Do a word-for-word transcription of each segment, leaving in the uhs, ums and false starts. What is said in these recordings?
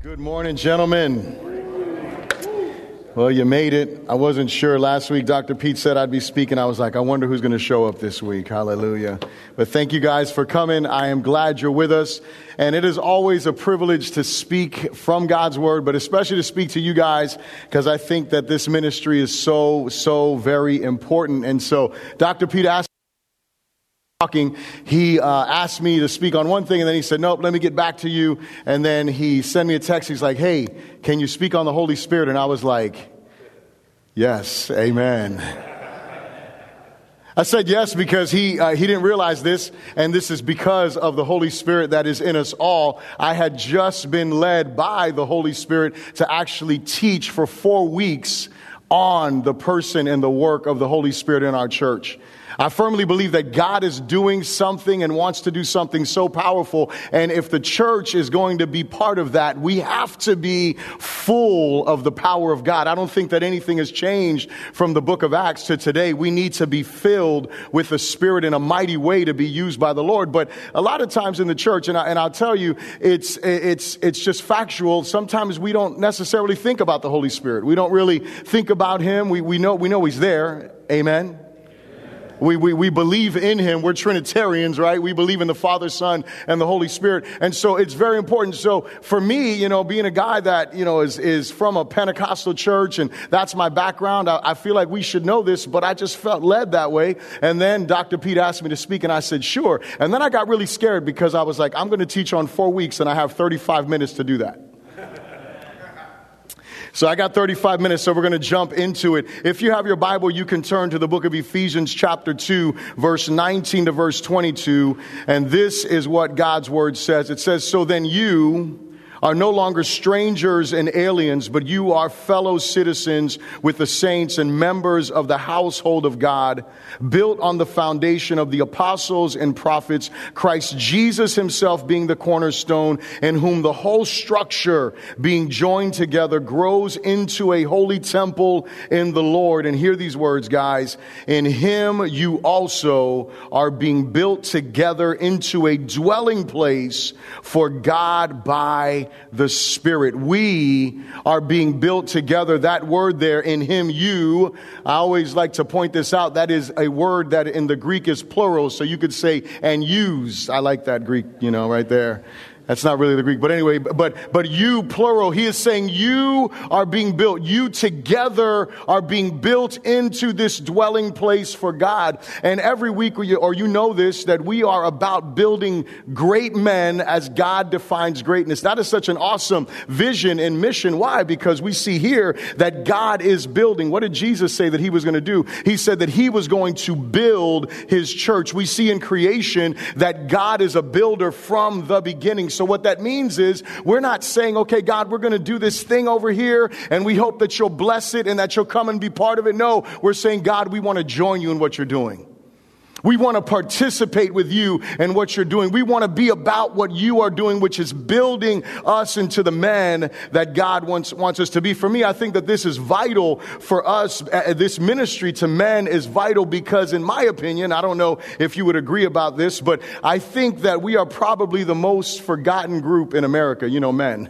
Good morning, gentlemen. Well, you made it. I wasn't sure. Last week, Doctor Pete said I'd be speaking. I was like, I wonder who's going to show up this week. Hallelujah. But thank you guys for coming. I am glad you're with us. And it is always a privilege to speak from God's word, but especially to speak to you guys, because I think that this ministry is so, so very important. And so Doctor Pete asked talking, he uh, asked me to speak on one thing, and then he said, nope, let me get back to you. And then he sent me a text. He's like, hey, can you speak on the Holy Spirit? And I was like, yes, amen. I said yes because he uh, he didn't realize this, and this is because of the Holy Spirit that is in us all. I had just been led by the Holy Spirit to actually teach for four weeks on the person and the work of the Holy Spirit in our church. I firmly believe that God is doing something and wants to do something so powerful. And if the church is going to be part of that, we have to be full of the power of God. I don't think that anything has changed from the book of Acts to today. We need to be filled with the Spirit in a mighty way to be used by the Lord. But a lot of times in the church, and, I, and I'll tell you, it's, it's, it's just factual. Sometimes we don't necessarily think about the Holy Spirit. We don't really think about him. We, we know, we know he's there. Amen. We, we we believe in him. We're Trinitarians, right? We believe in the Father, Son, and the Holy Spirit. And so it's very important. So for me, you know, being a guy that, you know, is, is from a Pentecostal church, and that's my background, I, I feel like we should know this, but I just felt led that way. And then Doctor Pete asked me to speak, and I said, sure. And then I got really scared because I was like, I'm going to teach on four weeks, and I have thirty-five minutes to do that. So I got thirty-five minutes, so we're going to jump into it. If you have your Bible, you can turn to the book of Ephesians chapter two, verse nineteen to verse twenty-two. And this is what God's word says. It says, so then you are no longer strangers and aliens, but you are fellow citizens with the saints and members of the household of God, built on the foundation of the apostles and prophets, Christ Jesus himself being the cornerstone, in whom the whole structure being joined together grows into a holy temple in the Lord. And hear these words, guys. In him you also are being built together into a dwelling place for God by the Spirit. We are being built together. That word there, in him, you, I always like to point this out. That is a word that in the Greek is plural. So you could say, and use. I like that Greek, you know, right there. That's not really the Greek, but anyway, but but you, plural, he is saying you are being built. You together are being built into this dwelling place for God. And every week, or you, or you know this, that we are about building great men as God defines greatness. That is such an awesome vision and mission. Why? Because we see here that God is building. What did Jesus say that he was going to do? He said that he was going to build his church. We see in creation that God is a builder from the beginning. So what that means is we're not saying, okay, God, we're going to do this thing over here and we hope that you'll bless it and that you'll come and be part of it. No, we're saying, God, we want to join you in what you're doing. We want to participate with you in what you're doing. We want to be about what you are doing, which is building us into the men that God wants, wants us to be. For me, I think that this is vital for us. Uh, this ministry to men is vital because, in my opinion, I don't know if you would agree about this, but I think that we are probably the most forgotten group in America, you know, men.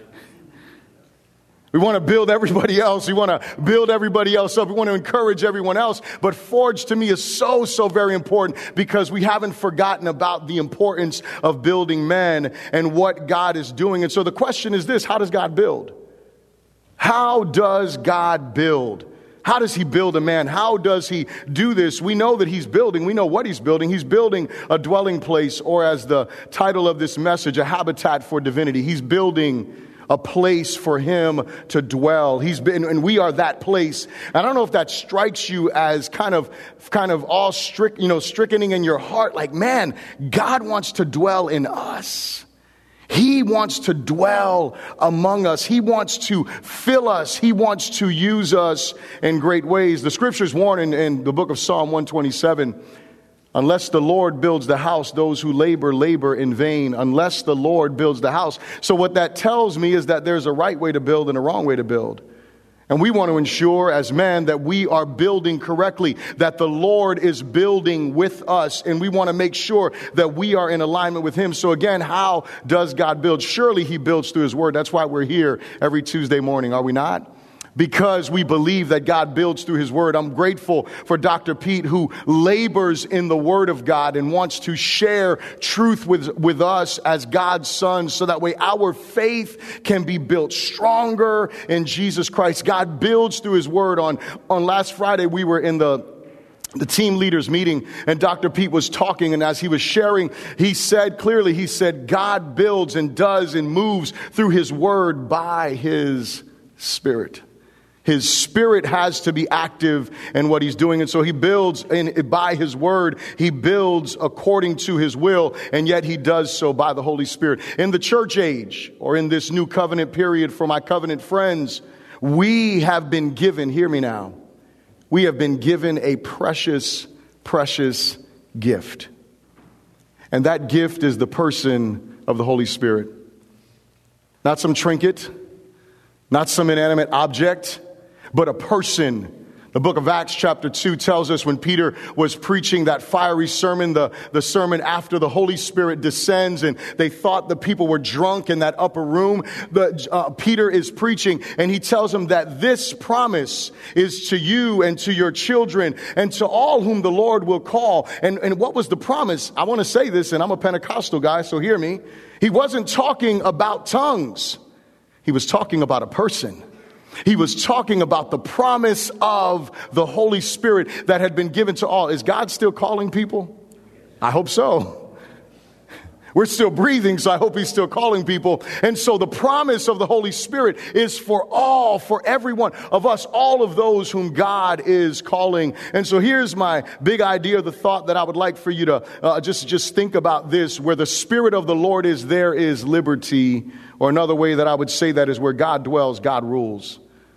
We want to build everybody else. We want to build everybody else up. We want to encourage everyone else. But Forge to me is so, so very important because we haven't forgotten about the importance of building men and what God is doing. And so the question is this: how does God build? How does God build? How does he build a man? How does he do this? We know that he's building. We know what he's building. He's building a dwelling place, or as the title of this message, a habitat for divinity. He's building a place for him to dwell. He's been, and we are that place. I don't know if that strikes you as kind of, kind of all strict, you know, strickening in your heart. Like, man, God wants to dwell in us. He wants to dwell among us. He wants to fill us. He wants to use us in great ways. The scriptures warn in, in the book of Psalm one twenty-seven, unless the Lord builds the house, those who labor, labor in vain. Unless the Lord builds the house. So what that tells me is that there's a right way to build and a wrong way to build. And we want to ensure as men that we are building correctly, that the Lord is building with us. And we want to make sure that we are in alignment with him. So again, how does God build? Surely he builds through his word. That's why we're here every Tuesday morning, are we not? Because we believe that God builds through his word. I'm grateful for Doctor Pete, who labors in the word of God and wants to share truth with, with us as God's sons, so that way our faith can be built stronger in Jesus Christ. God builds through his word. On, on last Friday, we were in the the team leaders meeting, and Doctor Pete was talking, and as he was sharing, he said clearly, he said, God builds and does and moves through his word by his Spirit. His Spirit has to be active in what he's doing. And so he builds in, by his word. He builds according to his will. And yet he does so by the Holy Spirit. In the church age, or in this new covenant period for my covenant friends, we have been given, hear me now, we have been given a precious, precious gift. And that gift is the person of the Holy Spirit. Not some trinket, not some inanimate object, but a person. The book of Acts chapter two tells us when Peter was preaching that fiery sermon, the, the sermon after the Holy Spirit descends, and they thought the people were drunk in that upper room. The, uh, Peter is preaching, and he tells them that this promise is to you and to your children and to all whom the Lord will call. And, and what was the promise? I want to say this, and I'm a Pentecostal guy, so hear me. He wasn't talking about tongues. He was talking about a person. He was talking about the promise of the Holy Spirit that had been given to all. Is God still calling people? I hope so. We're still breathing, so I hope he's still calling people. And so the promise of the Holy Spirit is for all, for every one of us, all of those whom God is calling. And so here's my big idea, the thought that I would like for you to uh, just, just think about this. Where the Spirit of the Lord is, there is liberty. Or another way that I would say that is where God dwells, God rules.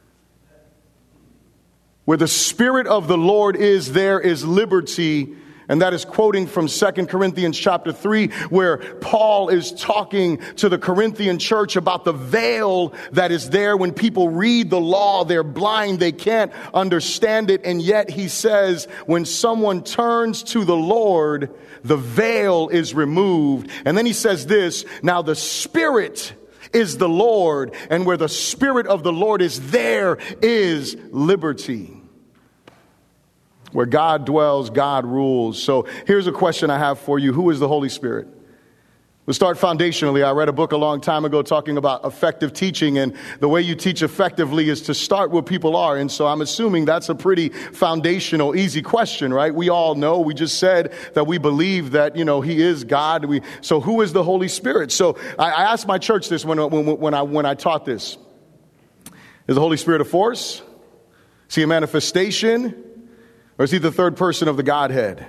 Where the Spirit of the Lord is, there is liberty. And that is quoting from Second Corinthians chapter three, where Paul is talking to the Corinthian church about the veil that is there. When people read the law, they're blind, they can't understand it. And yet he says, when someone turns to the Lord, the veil is removed. And then he says this, now the Spirit is the Lord, and where the Spirit of the Lord is, there is liberty. Where God dwells, God rules. So here's a question I have for you. Who is the Holy Spirit? We'll start foundationally. I read a book a long time ago talking about effective teaching, and the way you teach effectively is to start where people are. And so I'm assuming that's a pretty foundational, easy question, right? We all know, we just said that we believe that, you know, he is God. We, so who is the Holy Spirit? So I, I asked my church this when, when, when I, when I taught this. Is the Holy Spirit a force? Is he a manifestation? Or is he the third person of the Godhead?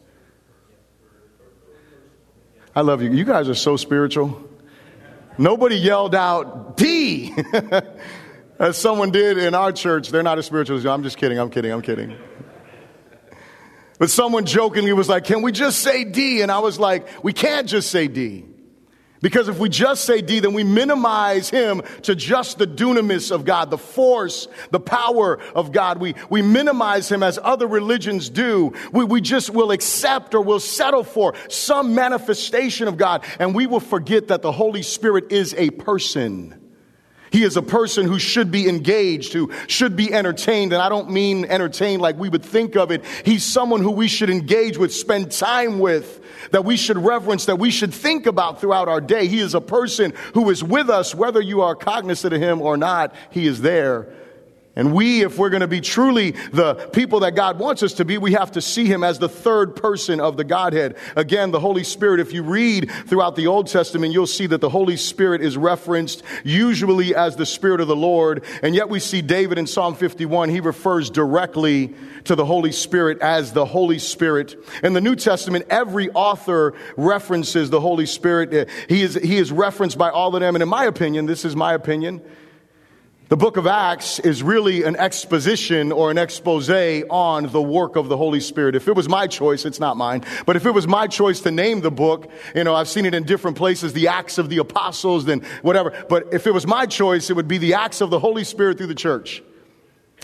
I love you. You guys are so spiritual. Nobody yelled out, D, as someone did in our church. They're not as spiritual as you. I'm just kidding. I'm kidding. I'm kidding. But someone jokingly was like, can we just say D? And I was like, we can't just say D. Because if we just say D, then we minimize him to just the dunamis of God, the force, the power of God. We, we minimize him as other religions do. We, we just will accept or will settle for some manifestation of God. And we will forget that the Holy Spirit is a person. He is a person who should be engaged, who should be entertained. And I don't mean entertained like we would think of it. He's someone who we should engage with, spend time with, that we should reverence, that we should think about throughout our day. He is a person who is with us, whether you are cognizant of him or not. He is there. And we, if we're going to be truly the people that God wants us to be, we have to see him as the third person of the Godhead. Again, the Holy Spirit, if you read throughout the Old Testament, you'll see that the Holy Spirit is referenced usually as the Spirit of the Lord. And yet we see David in Psalm fifty-one, he refers directly to the Holy Spirit as the Holy Spirit. In the New Testament, every author references the Holy Spirit. He is, he is referenced by all of them. And in my opinion, this is my opinion, the book of Acts is really an exposition or an expose on the work of the Holy Spirit. If it was my choice, it's not mine, but if it was my choice to name the book, you know, I've seen it in different places, the Acts of the Apostles, then whatever. But if it was my choice, it would be the Acts of the Holy Spirit through the church.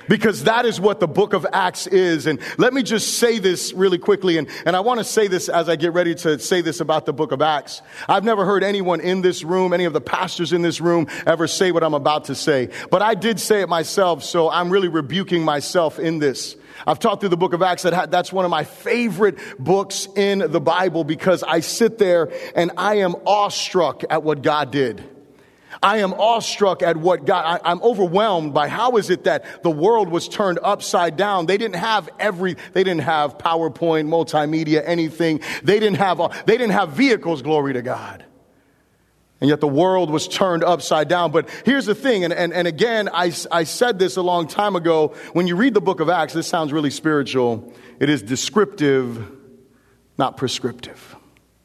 Because that is what the book of Acts is. And let me just say this really quickly. And, and I want to say this as I get ready to say this about the book of Acts. I've never heard anyone in this room, any of the pastors in this room, ever say what I'm about to say. But I did say it myself, so I'm really rebuking myself in this. I've taught through the book of Acts that that's one of my favorite books in the Bible because I sit there and I am awestruck at what God did. I am awestruck at what God, I, I'm overwhelmed by how is it that the world was turned upside down. They didn't have every, they didn't have PowerPoint, multimedia, anything. They didn't have, they didn't have vehicles, glory to God. And yet the world was turned upside down. But here's the thing, and, and, and again, I, I said this a long time ago. When you read the book of Acts, this sounds really spiritual. It is descriptive, not prescriptive.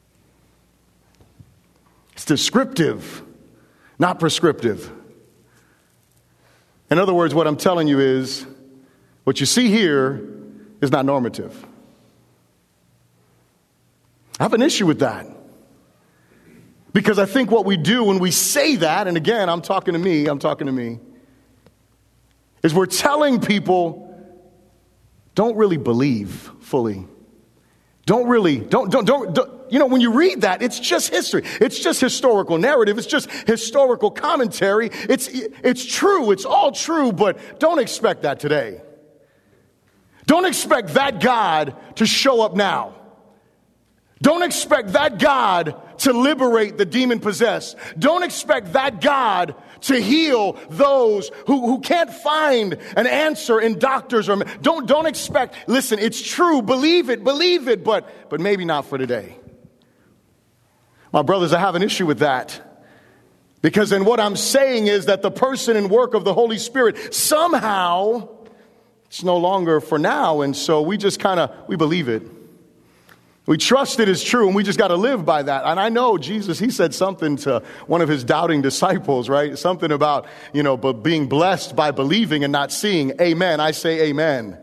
It's descriptive, not prescriptive. In other words, what I'm telling you is, what you see here is not normative. I have an issue with that. Because I think what we do when we say that, and again, I'm talking to me, I'm talking to me, is we're telling people, don't really believe fully. Don't really, don't, don't, don't, don't, you know, when you read that, it's just history. It's just historical narrative. It's just historical commentary. It's, it's true. It's all true, but don't expect that today. Don't expect that God to show up now. Don't expect that God to liberate the demon-possessed. Don't expect that God to heal those who, who can't find an answer in doctors. Or don't, don't expect, listen, it's true, believe it, believe it, but, but maybe not for today. My brothers, I have an issue with that. Because then what I'm saying is that the person and work of the Holy Spirit, somehow, it's no longer for now, and so we just kind of, we believe it. We trust it is true, and we just got to live by that. And I know Jesus, he said something to one of his doubting disciples, right? Something about, you know, but being blessed by believing and not seeing. Amen. I say amen.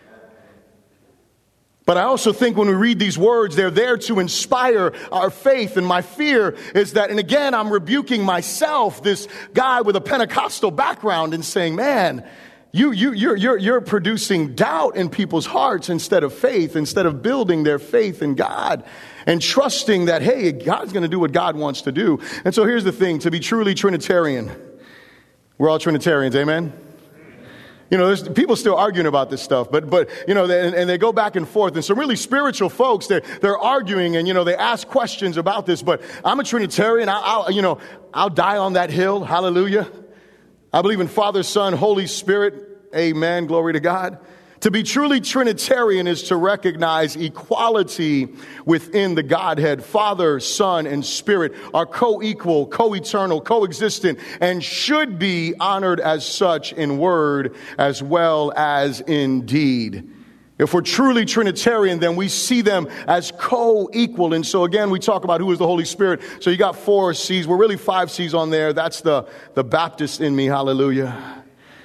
But I also think when we read these words, they're there to inspire our faith. And my fear is that, and again, I'm rebuking myself, this guy with a Pentecostal background, and saying, man, You, you, you're, you're, you're producing doubt in people's hearts instead of faith, instead of building their faith in God and trusting that, hey, God's going to do what God wants to do. And so here's the thing, to be truly Trinitarian, we're all Trinitarians, amen? You know, there's people still arguing about this stuff, but, but you know, they, and, and they go back and forth. And some really spiritual folks, they're, they're arguing and, you know, they ask questions about this, but I'm a Trinitarian. I, I'll, you know, I'll die on that hill. Hallelujah. I believe in Father, Son, Holy Spirit. Amen. Glory to God. To be truly Trinitarian is to recognize equality within the Godhead. Father, Son, and Spirit are co-equal, co-eternal, co-existent, and should be honored as such in word as well as in deed. If we're truly Trinitarian, then we see them as co-equal. And so again, we talk about who is the Holy Spirit. So you got four C's. We're really five C's on there. That's the, the Baptist in me. Hallelujah.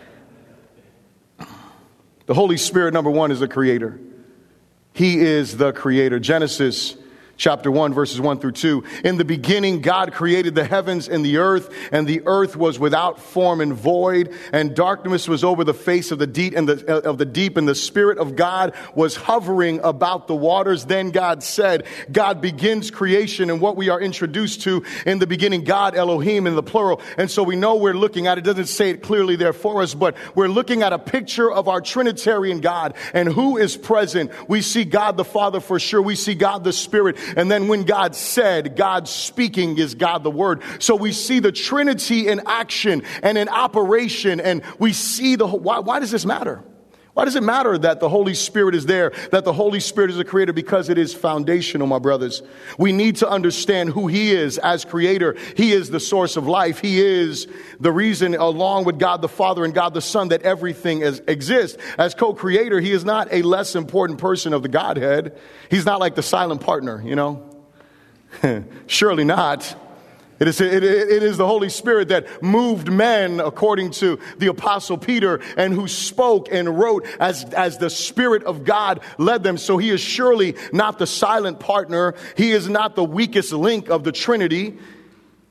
The Holy Spirit, number one, is the creator. He is the creator. Genesis chapter one, verses one through two. In the beginning, God created the heavens and the earth, and the earth was without form and void, and darkness was over the face of the deep, and the, of the deep, and the Spirit of God was hovering about the waters. Then God said, God begins creation, and what we are introduced to in the beginning, God, Elohim, in the plural. And so we know we're looking at, it doesn't say it clearly there for us, but we're looking at a picture of our Trinitarian God and who is present. We see God the Father for sure. We see God the Spirit. And then when God said, God speaking is God the Word. So we see the Trinity in action and in operation. And we see the, why, why does this matter? Why does it matter that the Holy Spirit is there, that the Holy Spirit is a creator? Because it is foundational, my brothers. We need to understand who he is as creator. He is the source of life. He is the reason, along with God the Father and God the Son, that everything is, exists. As co-creator, he is not a less important person of the Godhead. He's not like the silent partner, you know. Surely not. It is, it, it is the Holy Spirit that moved men, according to the Apostle Peter, and who spoke and wrote as, as the Spirit of God led them. So he is surely not the silent partner. He is not the weakest link of the Trinity.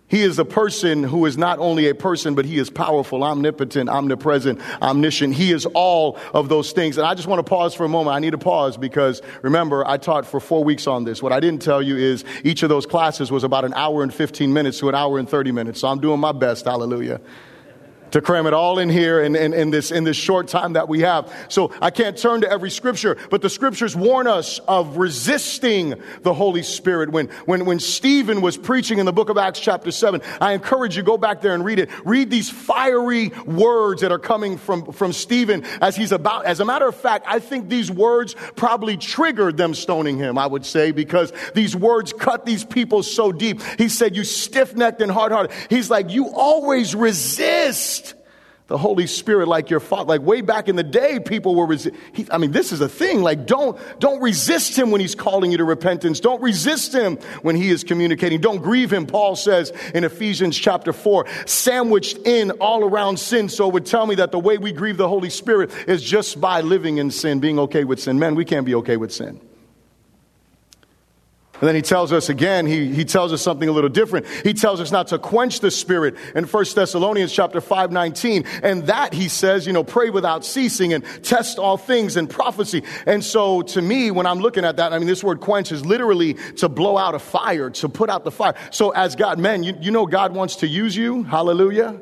He is a person who is not only a person, but he is powerful, omnipotent, omnipresent, omniscient. He is all of those things. And I just want to pause for a moment. I need to pause because, remember, I taught for four weeks on this. What I didn't tell you is each of those classes was about an hour and fifteen minutes to an hour and thirty minutes. So I'm doing my best, hallelujah, to cram it all in here in, in, in this in this short time that we have. So I can't turn to every scripture, but the scriptures warn us of resisting the Holy Spirit. When, when, when Stephen was preaching in the book of Acts chapter seven, I encourage you, go back there and read it. Read these fiery words that are coming from, from Stephen as he's about. As a matter of fact, I think these words probably triggered them stoning him, I would say, because these words cut these people so deep. He said, you stiff-necked and hard-hearted. He's like, you always resist the Holy Spirit like your father. Like way back in the day, people were resi- he, I mean, this is a thing. Like, don't, don't resist him when he's calling you to repentance. Don't resist him when he is communicating. Don't grieve him, Paul says in Ephesians chapter four, sandwiched in all around sin. So it would tell me that the way we grieve the Holy Spirit is just by living in sin, being okay with sin. Men, we can't be okay with sin. And then he tells us again, he, he tells us something a little different. He tells us not to quench the Spirit in First Thessalonians chapter five nineteen. And that, he says, you know, pray without ceasing and test all things and prophecy. And so to me, when I'm looking at that, I mean, this word quench is literally to blow out a fire, to put out the fire. So as God, men, you, you know God wants to use you. Hallelujah.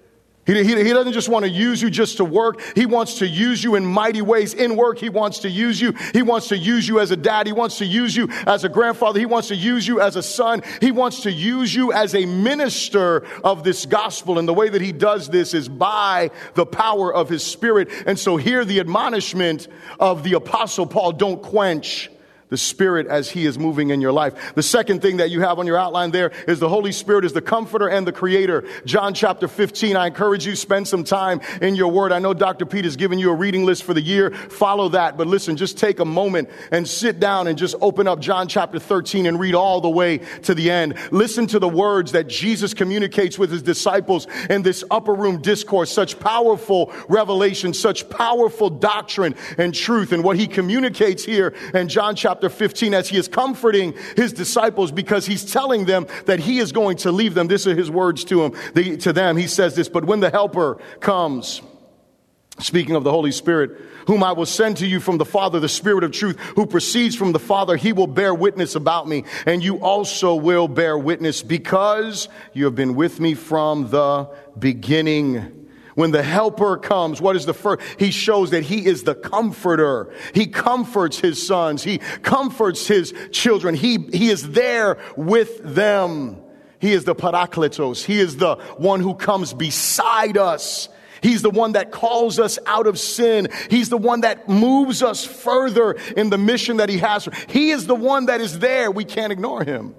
He, he, he doesn't just want to use you just to work. He wants to use you in mighty ways. In work, he wants to use you. He wants to use you as a dad. He wants to use you as a grandfather. He wants to use you as a son. He wants to use you as a minister of this gospel. And the way that he does this is by the power of his Spirit. And so here the admonishment of the Apostle Paul, don't quench the Spirit as he is moving in your life. The second thing that you have on your outline there is the Holy Spirit is the comforter and the creator. John chapter fifteen, I encourage you, spend some time in your word. I know Doctor Pete has given you a reading list for the year. Follow that. But listen, just take a moment and sit down and just open up John chapter thirteen and read all the way to the end. Listen to the words that Jesus communicates with his disciples in this upper room discourse. Such powerful revelation, such powerful doctrine and truth. And what he communicates here in John chapter fifteen, as he is comforting his disciples because he's telling them that he is going to leave them. These are his words to him, the, to them. He says this, but when the Helper comes, speaking of the Holy Spirit, whom I will send to you from the Father, the Spirit of truth, who proceeds from the Father, he will bear witness about me, and you also will bear witness because you have been with me from the beginning. When the Helper comes, what is the first? He shows that he is the comforter. He comforts his sons. He comforts his children. He, he is there with them. He is the Parakletos. He is the one who comes beside us. He's the one that calls us out of sin. He's the one that moves us further in the mission that he has. He is the one that is there. We can't ignore him.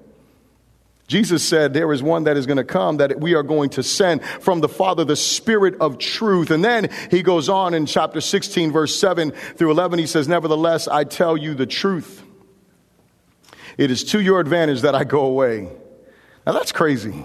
Jesus said there is one that is going to come that we are going to send from the Father, the Spirit of truth. And then he goes on in chapter sixteen, verse seven through eleven. He says, nevertheless, I tell you the truth. It is to your advantage that I go away. Now that's crazy.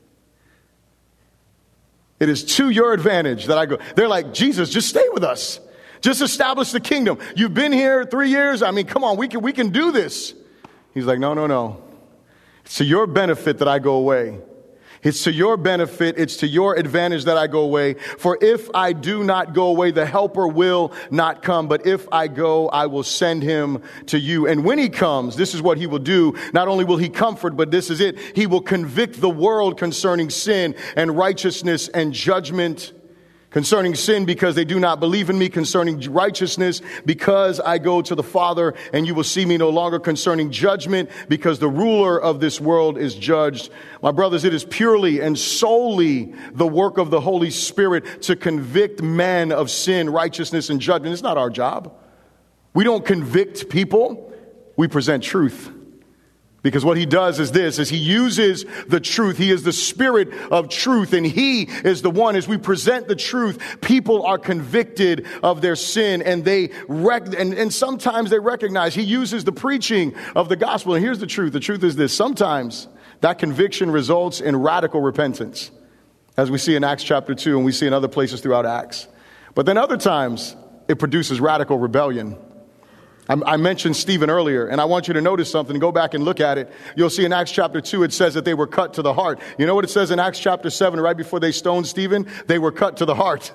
It is to your advantage that I go. They're like, Jesus, just stay with us. Just establish the kingdom. You've been here three years. I mean, come on, we can, we can do this. He's like, no, no, no. It's to your benefit that I go away. It's to your benefit. It's to your advantage that I go away. For if I do not go away, the Helper will not come. But if I go, I will send him to you. And when he comes, this is what he will do. Not only will he comfort, but this is it. He will convict the world concerning sin and righteousness and judgment. Concerning sin, because they do not believe in me. Concerning righteousness, because I go to the Father and you will see me no longer. Concerning judgment, because the ruler of this world is judged. My brothers, it is purely and solely the work of the Holy Spirit to convict men of sin, righteousness, and judgment. It's not our job. We don't convict people. We present truth. Because what he does is this, is he uses the truth. He is the Spirit of truth, and he is the one, as we present the truth, people are convicted of their sin, and they rec- and, and sometimes they recognize he uses the preaching of the gospel. And here's the truth. The truth is this. Sometimes that conviction results in radical repentance, as we see in Acts chapter two, and we see in other places throughout Acts. But then other times it produces radical rebellion. I mentioned Stephen earlier, and I want you to notice something. Go back and look at it. You'll see in Acts chapter two, it says that they were cut to the heart. You know what it says in Acts chapter seven, right before they stoned Stephen? They were cut to the heart.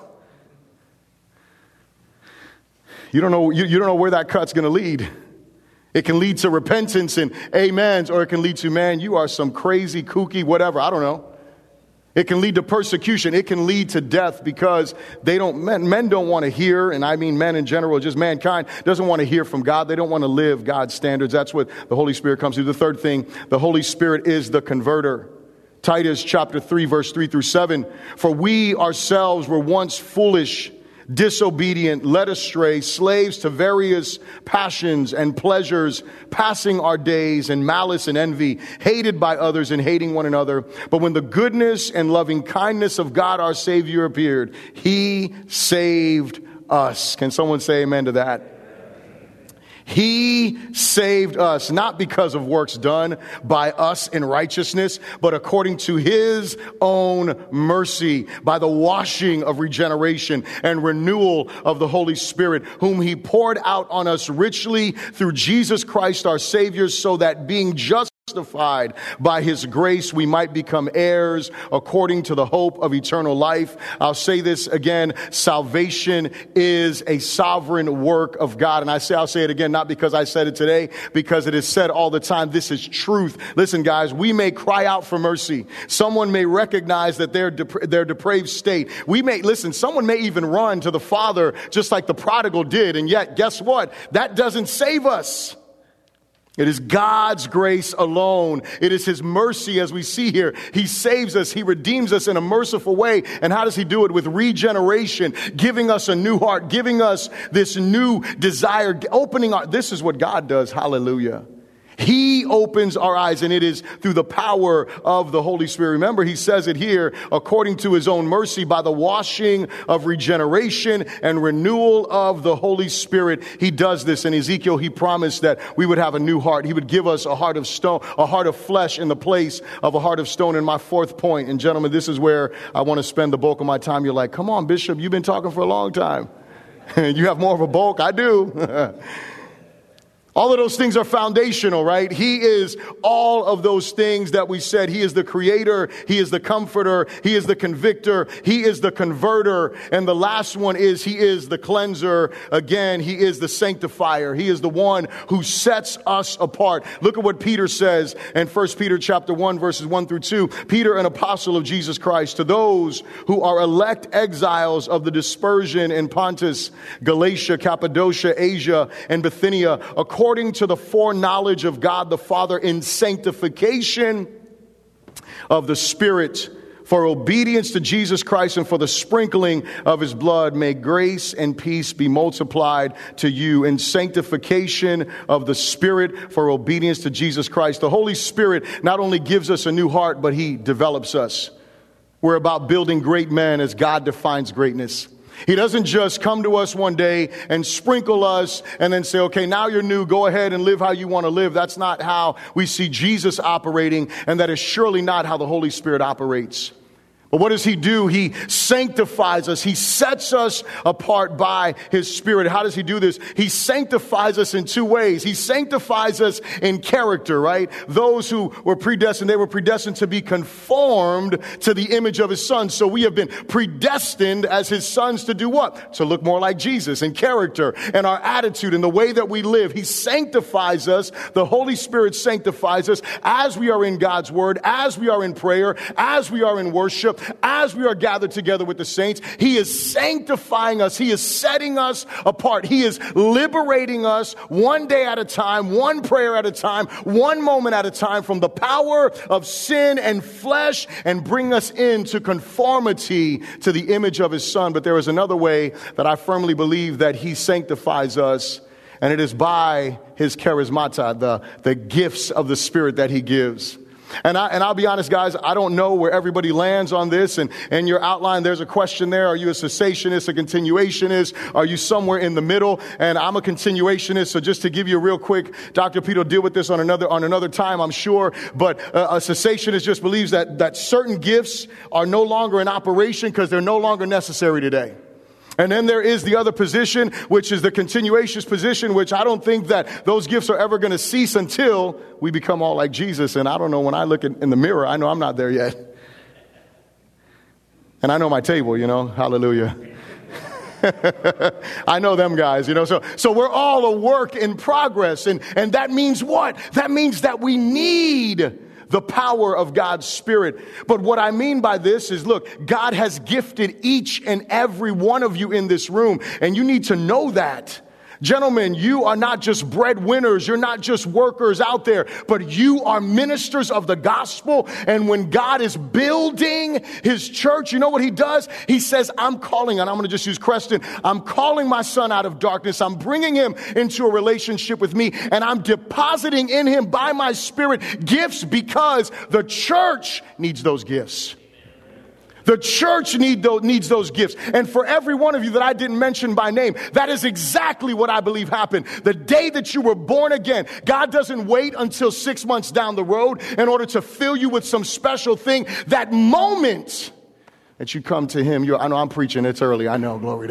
You don't know, you, you don't know where that cut's going to lead. It can lead to repentance and amens, or it can lead to, man, you are some crazy, kooky, whatever. I don't know. It can lead to persecution. It can lead to death because they don't, men, men don't want to hear, and I mean men in general, just mankind doesn't want to hear from God. They don't want to live God's standards. That's what the Holy Spirit comes to. The third thing, the Holy Spirit is the converter. Titus chapter three, verse three through seven. For we ourselves were once foolish, disobedient, led astray, slaves to various passions and pleasures, passing our days in malice and envy, hated by others and hating one another. But when the goodness and loving kindness of God our Savior appeared, He saved us. Can someone say amen to that? He saved us, not because of works done by us in righteousness, but according to His own mercy, by the washing of regeneration and renewal of the Holy Spirit, whom He poured out on us richly through Jesus Christ our Savior, so that being just justified by His grace, we might become heirs according to the hope of eternal life. I'll say this again. Salvation is a sovereign work of God. And I say, I'll say it again, not because I said it today, because it is said all the time. This is truth. Listen, guys, we may cry out for mercy. Someone may recognize that they're dep- their depraved state. We may, listen, someone may even run to the Father just like the prodigal did. And yet, guess what? That doesn't save us. It is God's grace alone. It is His mercy, as we see here. He saves us. He redeems us in a merciful way. And how does He do it? With regeneration, giving us a new heart, giving us this new desire, opening our, this is what God does. Hallelujah. He opens our eyes, and it is through the power of the Holy Spirit. Remember, He says it here, according to His own mercy, by the washing of regeneration and renewal of the Holy Spirit. He does this. In Ezekiel, He promised that we would have a new heart. He would give us a heart of stone, a heart of flesh in the place of a heart of stone. And my fourth point, and gentlemen, this is where I want to spend the bulk of my time. You're like, come on, Bishop, you've been talking for a long time. You have more of a bulk. I do. All of those things are foundational, right? He is all of those things that we said. He is the creator. He is the comforter. He is the convictor. He is the converter. And the last one is He is the cleanser. Again, He is the sanctifier. He is the one who sets us apart. Look at what Peter says in First Peter chapter one, verses one through two. Peter, an apostle of Jesus Christ, to those who are elect exiles of the dispersion in Pontus, Galatia, Cappadocia, Asia, and Bithynia, according According to the foreknowledge of God the Father in sanctification of the Spirit, for obedience to Jesus Christ and for the sprinkling of His blood, may grace and peace be multiplied to you. In sanctification of the Spirit, for obedience to Jesus Christ. The Holy Spirit not only gives us a new heart, but He develops us. We're about building great men as God defines greatness. He doesn't just come to us one day and sprinkle us and then say, okay, now you're new. Go ahead and live how you want to live. That's not how we see Jesus operating, and that is surely not how the Holy Spirit operates. But what does He do? He sanctifies us. He sets us apart by His Spirit. How does He do this? He sanctifies us in two ways. He sanctifies us in character, right? Those who were predestined, they were predestined to be conformed to the image of His Son. So we have been predestined as His sons to do what? To look more like Jesus in character and our attitude and the way that we live. He sanctifies us. The Holy Spirit sanctifies us as we are in God's Word, as we are in prayer, as we are in worship. As we are gathered together with the saints, He is sanctifying us. He is setting us apart. He is liberating us one day at a time, one prayer at a time, one moment at a time from the power of sin and flesh, and bring us into conformity to the image of His Son. But there is another way that I firmly believe that He sanctifies us, and it is by His charismata, the, the gifts of the Spirit that He gives. And, I, and I'll be honest, guys, I don't know where everybody lands on this. And in your outline, there's a question there. Are you a cessationist, a continuationist? Are you somewhere in the middle? And I'm a continuationist. So just to give you a real quick, Doctor Peter will deal with this on another on another time, I'm sure. But uh, a cessationist just believes that, that certain gifts are no longer in operation because they're no longer necessary today. And then there is the other position, which is the continuationist position, which I don't think that those gifts are ever going to cease until we become all like Jesus. And I don't know, when I look in, in the mirror, I know I'm not there yet. And I know my table, you know, hallelujah. I know them guys, you know, so, so we're all a work in progress. And, and that means what? That means that we need the power of God's Spirit. But what I mean by this is, look, God has gifted each and every one of you in this room, and you need to know that. Gentlemen, you are not just breadwinners. You're not just workers out there, but you are ministers of the gospel. And when God is building his church, you know what he does? He says, I'm calling, and I'm going to just use Creston. I'm calling my son out of darkness. I'm bringing him into a relationship with me, and I'm depositing in him by my Spirit gifts, because the church needs those gifts. The church need those, needs those gifts. And for every one of you that I didn't mention by name, that is exactly what I believe happened. The day that you were born again, God doesn't wait until six months down the road in order to fill you with some special thing. That moment that you come to him, you're, I know I'm preaching, it's early, I know, glory to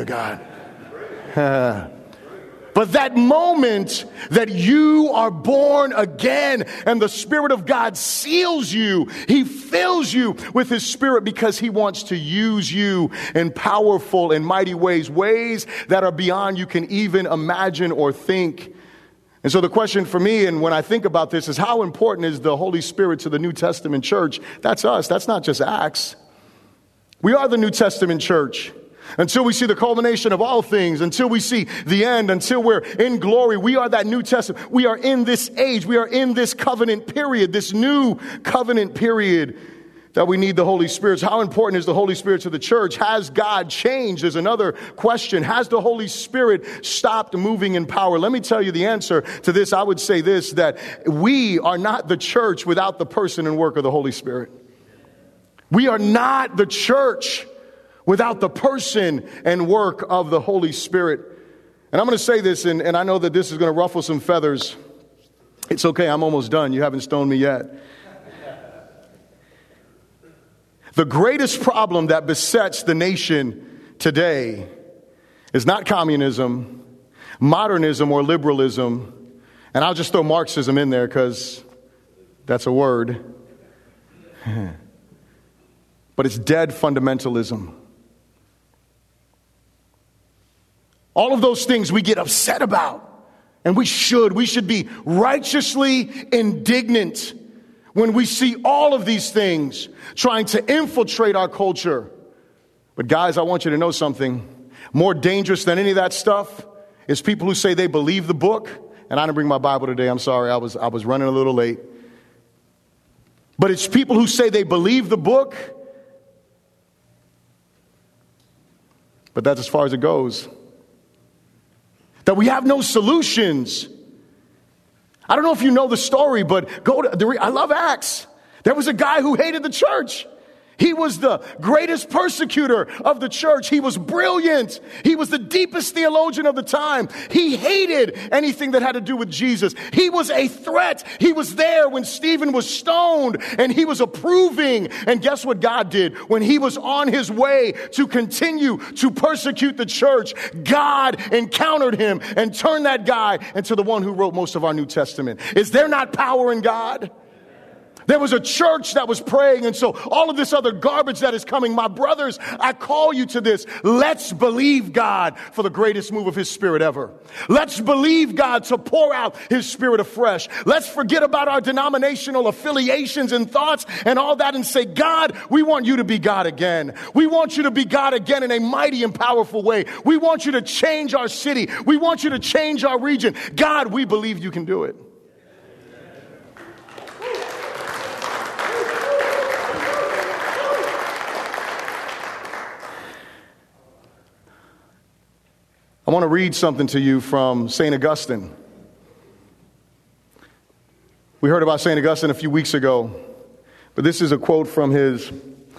God. But that moment that you are born again and the Spirit of God seals you, he fills you with his Spirit, because he wants to use you in powerful and mighty ways, ways that are beyond you can even imagine or think. And so the question for me, and when I think about this, is how important is the Holy Spirit to the New Testament church? That's us. That's not just Acts. We are the New Testament church. Until we see the culmination of all things, until we see the end, until we're in glory, we are that New Testament. We are in this age. We are in this covenant period, this new covenant period that we need the Holy Spirit. How important is the Holy Spirit to the church? Has God changed? Is another question. Has the Holy Spirit stopped moving in power? Let me tell you the answer to this. I would say this, that we are not the church without the person and work of the Holy Spirit. We are not the church without the person and work of the Holy Spirit. And I'm going to say this, and, and I know that this is going to ruffle some feathers. It's okay, I'm almost done. You haven't stoned me yet. The greatest problem that besets the nation today is not communism, modernism, or liberalism. And I'll just throw Marxism in there because that's a word. But it's dead fundamentalism. All of those things we get upset about, and we should. We should be righteously indignant when we see all of these things trying to infiltrate our culture. But guys, I want you to know something. More dangerous than any of that stuff is people who say they believe the book. And I didn't bring my Bible today. I'm sorry. I was, I was running a little late. But it's people who say they believe the book, but that's as far as it goes. That we have no solutions. I don't know if you know the story, but go to the, I love Acts. There was a guy who hated the church. He was the greatest persecutor of the church. He was brilliant. He was the deepest theologian of the time. He hated anything that had to do with Jesus. He was a threat. He was there when Stephen was stoned, and he was approving. And guess what God did? When he was on his way to continue to persecute the church, God encountered him and turned that guy into the one who wrote most of our New Testament. Is there not power in God? There was a church that was praying, and so all of this other garbage that is coming, my brothers, I call you to this. Let's believe God for the greatest move of his Spirit ever. Let's believe God to pour out his Spirit afresh. Let's forget about our denominational affiliations and thoughts and all that and say, God, we want you to be God again. We want you to be God again in a mighty and powerful way. We want you to change our city. We want you to change our region. God, we believe you can do it. I want to read something to you from Saint Augustine. We heard about Saint Augustine a few weeks ago, but this is a quote from his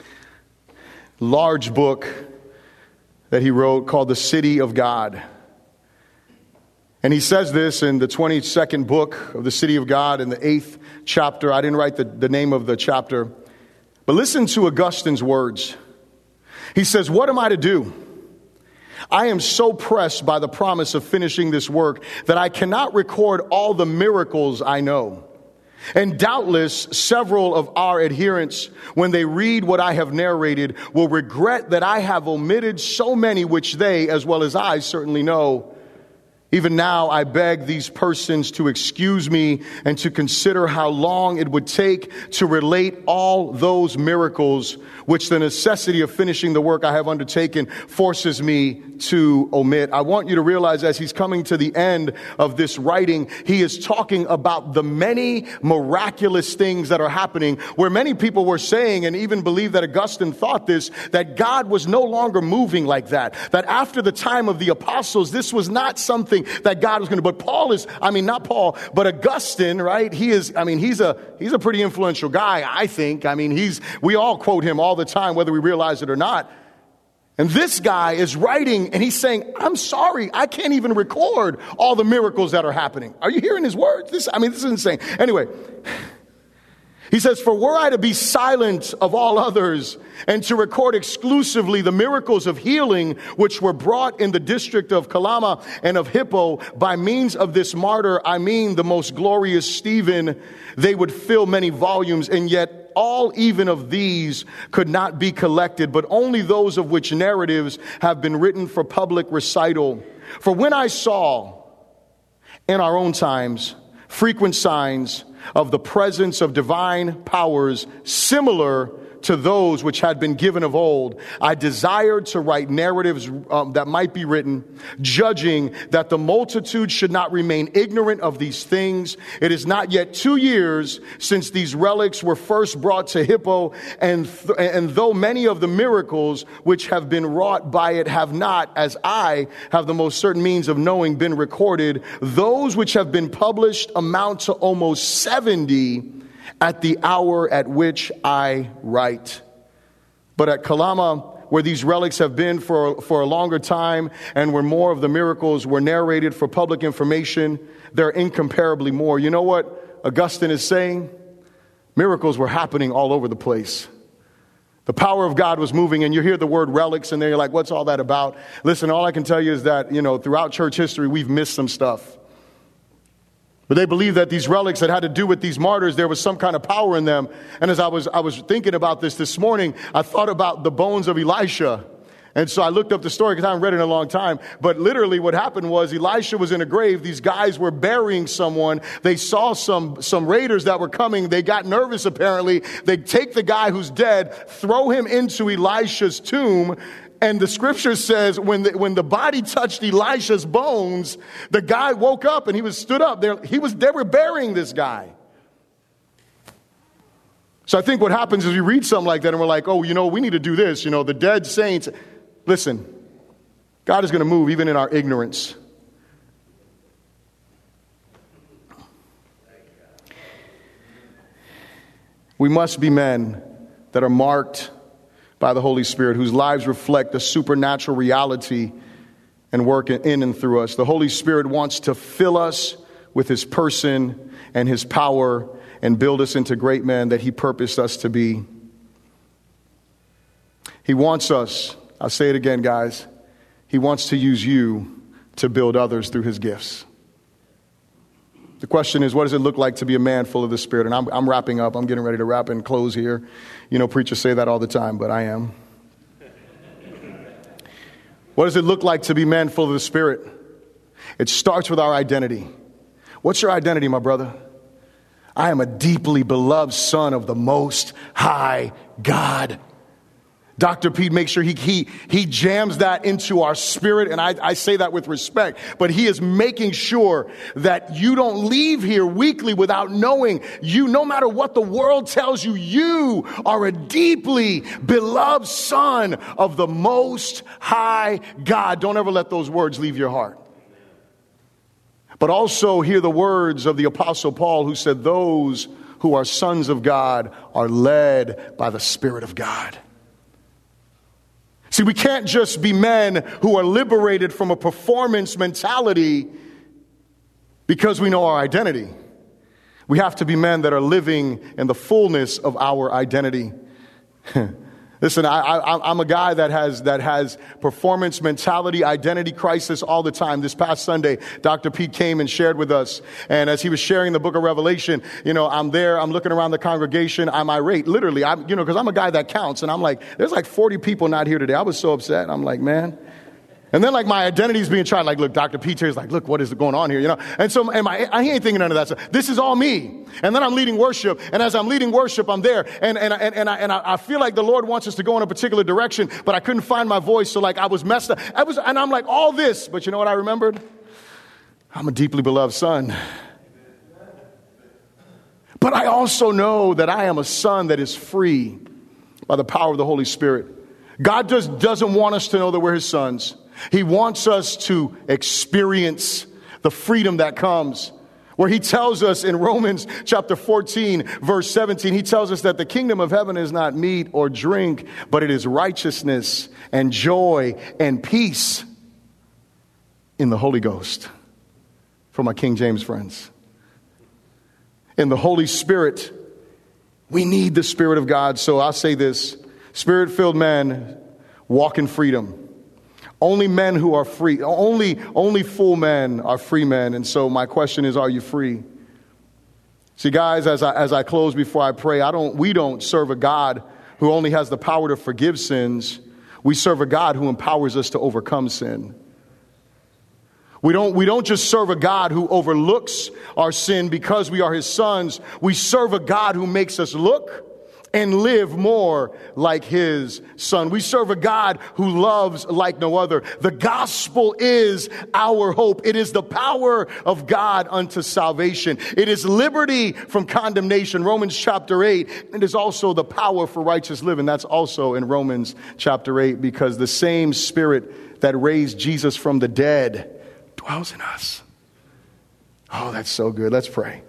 large book that he wrote called The City of God. And he says this in the twenty-second book of The City of God in the eighth chapter. I didn't write the, the name of the chapter, but listen to Augustine's words. He says, "What am I to do? I am so pressed by the promise of finishing this work that I cannot record all the miracles I know. And doubtless several of our adherents, when they read what I have narrated, will regret that I have omitted so many which they, as well as I, certainly know. Even now, I beg these persons to excuse me and to consider how long it would take to relate all those miracles which the necessity of finishing the work I have undertaken forces me to omit. I want you to realize as he's coming to the end of this writing, he is talking about the many miraculous things that are happening, where many people were saying, and even believe that Augustine thought this, that God was no longer moving like that. That after the time of the apostles, this was not something that God was going to, but Paul is, I mean, not Paul, but Augustine, right? He is, I mean, he's a, he's a pretty influential guy, I think. I mean, he's, we all quote him all the time, whether we realize it or not. And this guy is writing and he's saying, I'm sorry, I can't even record all the miracles that are happening. Are you hearing his words? This, I mean, this is insane. Anyway, he says, for were I to be silent of all others and to record exclusively the miracles of healing which were brought in the district of Kalama and of Hippo by means of this martyr, I mean the most glorious Stephen, they would fill many volumes, and yet all even of these could not be collected, but only those of which narratives have been written for public recital. For when I saw in our own times frequent signs of the presence of divine powers similar to those which had been given of old, I desired to write narratives um, that might be written, judging that the multitude should not remain ignorant of these things. It is not yet two years since these relics were first brought to Hippo, and, th- and though many of the miracles which have been wrought by it have not, as I have the most certain means of knowing, been recorded, those which have been published amount to almost seventy at the hour at which I write. But at Kalama, where these relics have been for, for a longer time, and where more of the miracles were narrated for public information, they're incomparably more. You know what Augustine is saying? Miracles were happening all over the place. The power of God was moving, and you hear the word relics, and then you're like, what's all that about? Listen, all I can tell you is that, you know, throughout church history, we've missed some stuff. But they believed that these relics that had to do with these martyrs, there was some kind of power in them. And as I was I was thinking about this this morning, I thought about the bones of Elisha. And so I looked up the story because I haven't read it in a long time. But literally what happened was Elisha was in a grave. These guys were burying someone. They saw some, some raiders that were coming. They got nervous, apparently. They take the guy who's dead, throw him into Elisha's tomb. And the scripture says when the, when the body touched Elisha's bones, the guy woke up and he was stood up. There, he was, they were burying this guy. So I think what happens is we read something like that and we're like, oh, you know, we need to do this. You know, the dead saints. Listen, God is going to move even in our ignorance. We must be men that are marked by the Holy Spirit, whose lives reflect the supernatural reality and work in and through us. The Holy Spirit wants to fill us with his person and his power and build us into great men that he purposed us to be. He wants us, I'll say it again, guys, he wants to use you to build others through his gifts. The question is, what does it look like to be a man full of the Spirit? And I'm, I'm wrapping up. I'm getting ready to wrap and close here. You know, preachers say that all the time, but I am. What does it look like to be men full of the Spirit? It starts with our identity. What's your identity, my brother? I am a deeply beloved son of the Most High God. Doctor Pete makes sure he, he, he jams that into our spirit, and I, I say that with respect, but he is making sure that you don't leave here weekly without knowing you, no matter what the world tells you, you are a deeply beloved son of the Most High God. Don't ever let those words leave your heart. But also hear the words of the Apostle Paul, who said, those who are sons of God are led by the Spirit of God. See, we can't just be men who are liberated from a performance mentality because we know our identity. We have to be men that are living in the fullness of our identity. Listen, I, I, I'm a guy that has that has performance mentality, identity crisis all the time. This past Sunday, Doctor Pete came and shared with us. And as he was sharing the book of Revelation, you know, I'm there, I'm looking around the congregation, I'm irate. Literally, I'm, you know, because I'm a guy that counts. And I'm like, there's like forty people not here today. I was so upset. I'm like, man. And then like my identity is being tried. Like, look, Doctor Peter is like, look, what is going on here? You know? And so and my, I ain't thinking none of that stuff. This is all me. And then I'm leading worship. And as I'm leading worship, I'm there. And, and, and, and, I, and I feel like the Lord wants us to go in a particular direction, but I couldn't find my voice. So like I was messed up. I was, and I'm like, all this. But you know what I remembered? I'm a deeply beloved son. But I also know that I am a son that is free by the power of the Holy Spirit. God does, doesn't want us to know that we're his sons. He wants us to experience the freedom that comes, where he tells us in Romans chapter fourteen, verse seventeen, he tells us that the kingdom of heaven is not meat or drink, but it is righteousness and joy and peace in the Holy Ghost. For my King James friends. In the Holy Spirit, we need the Spirit of God. So I'll say this, Spirit-filled men walk in freedom. Only men who are free, only, only full men are free men. And so my question is, are you free? See, guys, as I, as I close before I pray, I don't, we don't serve a God who only has the power to forgive sins. We serve a God who empowers us to overcome sin. We don't, we don't just serve a God who overlooks our sin because we are his sons. We serve a God who makes us look and live more like his son. We serve a God who loves like no other. The gospel is our hope. It is the power of God unto salvation. It is liberty from condemnation. Romans chapter eight. It is also the power for righteous living. That's also in Romans chapter eight, because the same Spirit that raised Jesus from the dead dwells in us. Oh, that's so good. Let's pray.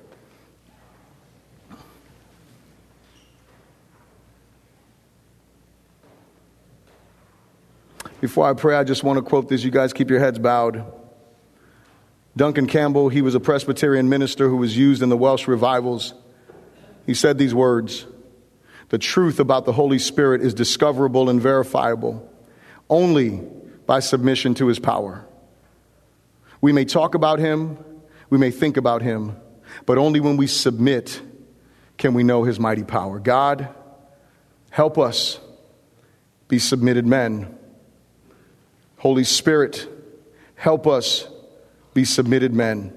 Before I pray, I just want to quote this. You guys keep your heads bowed. Duncan Campbell, he was a Presbyterian minister who was used in the Welsh revivals. He said these words: "The truth about the Holy Spirit is discoverable and verifiable only by submission to his power. We may talk about him, we may think about him, but only when we submit can we know his mighty power." God, help us be submitted men. Holy Spirit, help us be submitted men,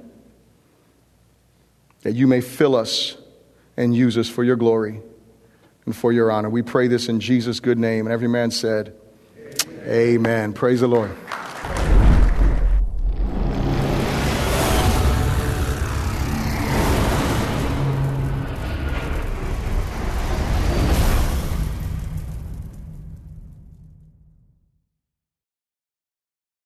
that you may fill us and use us for your glory and for your honor. We pray this in Jesus' good name. And every man said, Amen. Amen. Praise the Lord.